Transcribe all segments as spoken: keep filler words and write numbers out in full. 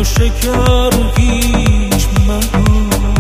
و شکر هیچ مگو.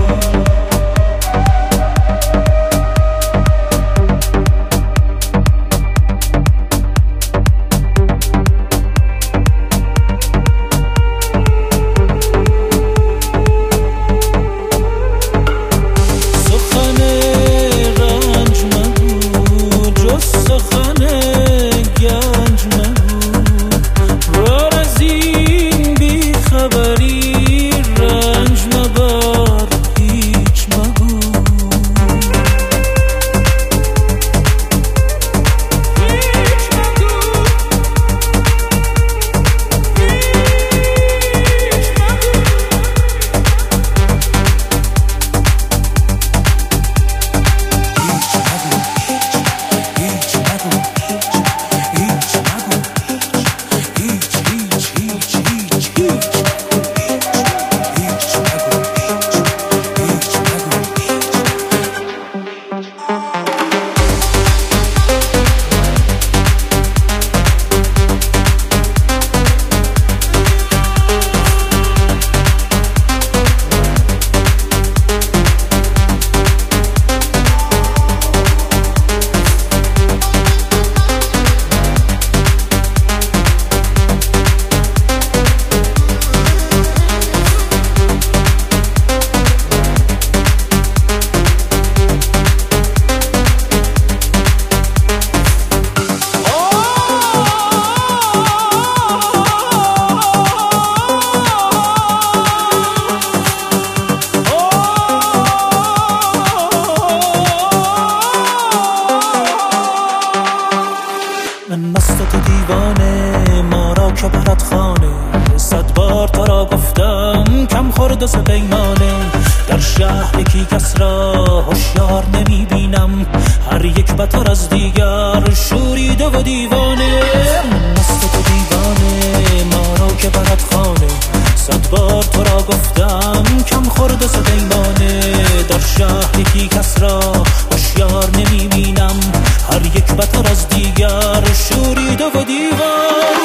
که برات خانه، صد بار تو را گفتم کم خورد و پیمانه. در شهر یکی کس را هوشیار نمی بینم، هر یک بتر از دیگر شوریده و دیوانه. من مست تو دیوانه، ما را که برات خانه، صد بار تو را گفتم کم خورد و پیمانه. در شهر یکی کس را هوشیار نمی بینم، هر یک بتر از دیگر شوریده و دیوانه.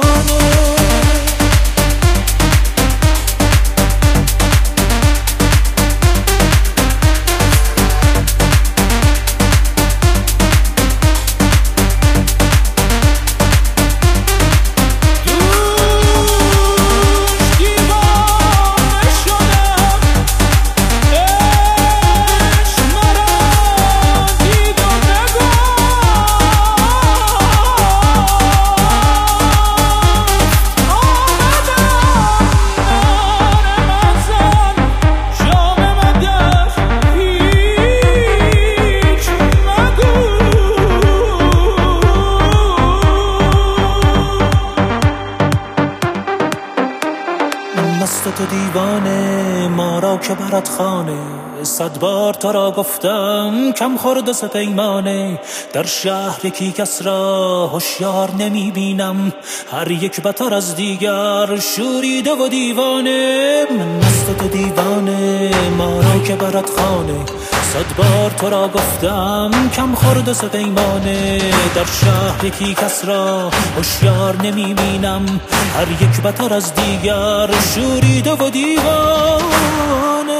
مست تو دیوانه، ما را که برات خانه، صد بار تو را گفتم کم خورد و پیمانه. در شهر یکی کس را هوشیار نمی بینم، هر یک بتر از دیگر شوریده و دیوانه. من مست تو دیوانه، ما را که برات خانه، صد بار تو را گفتم کم خورد و پیمانه. در شهر یکی کس را هوشیار نمی بینم، هر یک بتر از دیگر شوریده و دیوانه.